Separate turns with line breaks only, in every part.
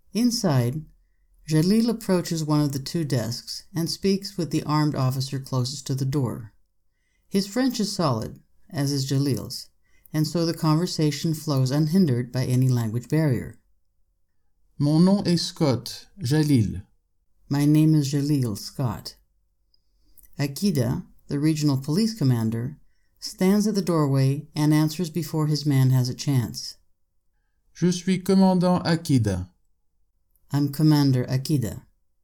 Inside, Jalil approaches one of the two desks and speaks with the armed officer closest to the door. His French is solid, as is Jalil's, and so the conversation flows unhindered by any language barrier.
Mon nom est Scott, Jalil.
My name is Jalil Scott. Akida, the regional police commander, stands at the doorway and answers before his man has a chance.
Je suis commandant Akida.
I'm Commander Akida.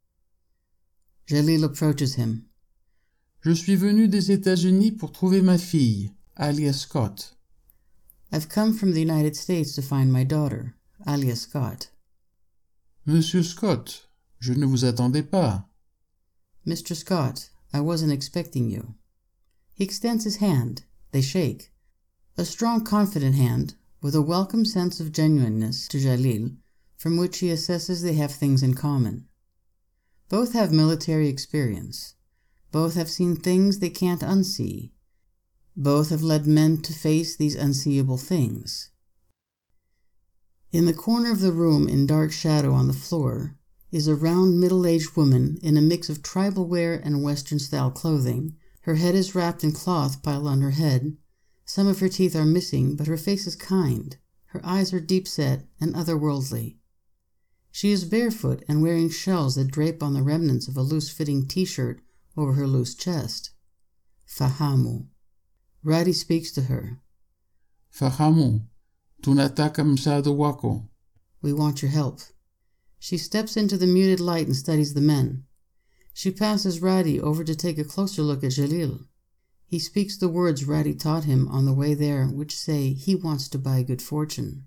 Jalil approaches him.
Je suis venu des États-Unis pour trouver ma fille, alias Scott.
I've come from the United States to find my daughter, alias Scott.
Monsieur Scott, je ne vous attendais pas.
Mr. Scott, I wasn't expecting you. He extends his hand. They shake. A strong, confident hand, with a welcome sense of genuineness to Jalil, from which he assesses they have things in common. Both have military experience. Both have seen things they can't unsee. Both have led men to face these unseeable things. In the corner of the room, in dark shadow on the floor, is a round middle-aged woman in a mix of tribal wear and Western-style clothing. Her head is wrapped in cloth piled on her head. Some of her teeth are missing, but her face is kind. Her eyes are deep-set and otherworldly. She is barefoot and wearing shells that drape on the remnants of a loose-fitting t-shirt over her loose chest. Fahamu. Radi speaks to her.
Fahamu, tunataka msaada wako.
We want your help. She steps into the muted light and studies the men. She passes Radi over to take a closer look at Jalil. He speaks the words Radi taught him on the way there, which say he wants to buy good fortune.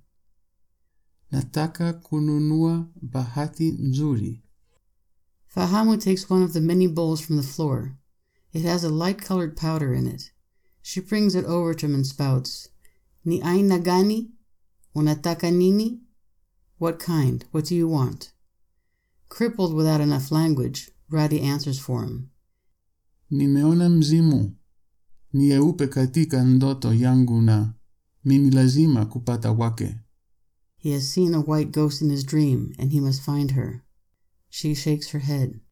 Nataka kununua bahati nzuri.
Fahamu takes one of the many bowls from the floor. It has a light-colored powder in it. She brings it over to him and spouts, Ni aina gani? Unataka nini? What kind? What do you want? Crippled without enough language, Radi answers for him.
Nimeona mzimu. Ni eupe katika ndoto yangu na mimi lazima kupata wake.
He has seen a white ghost in his dream, and he must find her. She shakes her head.